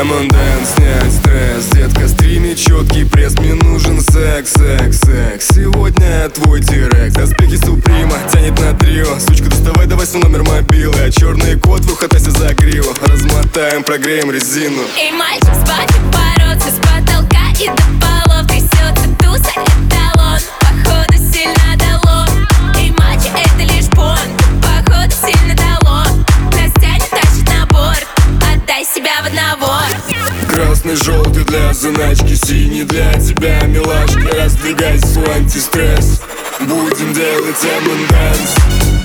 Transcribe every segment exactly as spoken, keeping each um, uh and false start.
эм энд дэнс, снять стресс. Детка, стрими четкий пресс, мне нужен секс, секс, секс. Сегодня твой директ, доспехи Суприма тянет на трио. Сучка, доставай, давай свой номер мобилы, а черный кот в ухотайся за гриву. Размотаем, прогреем резину. Эй, мальчик, спать и бороться, с потолка и до полов трясется туса, эталон, походу сильно дало. Эй, мальчик, это лишь понт, походу сильно дало. Нас тянет, тащит на борт, отдай себя в одного. Красный, желтый для заначки, синий для тебя, милашка. Раздвигай свой антистресс, будем делать эм энд дэнс.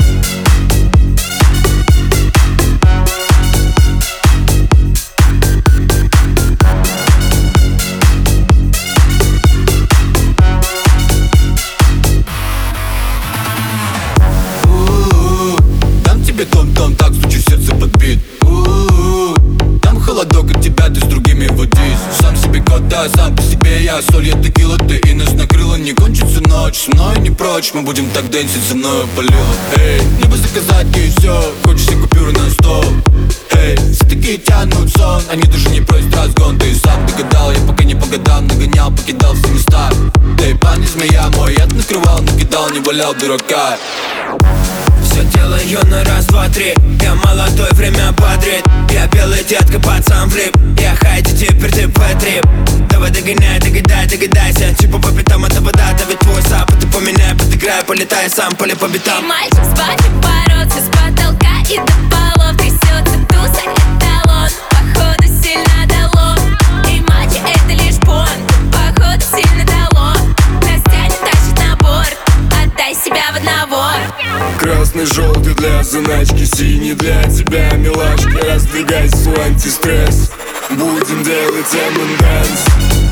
Том-том, так стучу, сердце подбит. У-у-у. Там холодок от тебя, ты с другими водись. Сам себе кот, да, сам по себе я. Соль, я текила, ты и нас накрыла. Не кончится ночь, с мной не прочь. Мы будем так дэнсить, со мною полила. Эй, небо заказать и все. Хочешь все купюры на стол. Эй, все такие тянут сон. Они даже не просят разгон. Ты сам догадал, я пока не по годам нагонял, покидал все места. Эй, парни, змея мой, я накрывал, накидал, не валял дурака. Все делаю на раз, два, три. Я молодой, время бодрит. Я белый детка, пацан флип. Я хайди, теперь ты пэтрип. Давай догоняй, догадай, догадайся. Типа по пятам, это вода, давит твой сап. Ты поменяй, подыграй, полетай сам, поле по битам. Эй, мальчик, спать и бороться, с потолка и до полов трясется туса, эталон, походу сильно дало. Эй, мальчик, это лишь понт, походу сильно дало. Нас тянет, тащит на борт, отдай себя в одного. Красный, желтый для заначки, синий для тебя, милашка. Раздвигай свой антистресс, будем делать эм энд дэнс.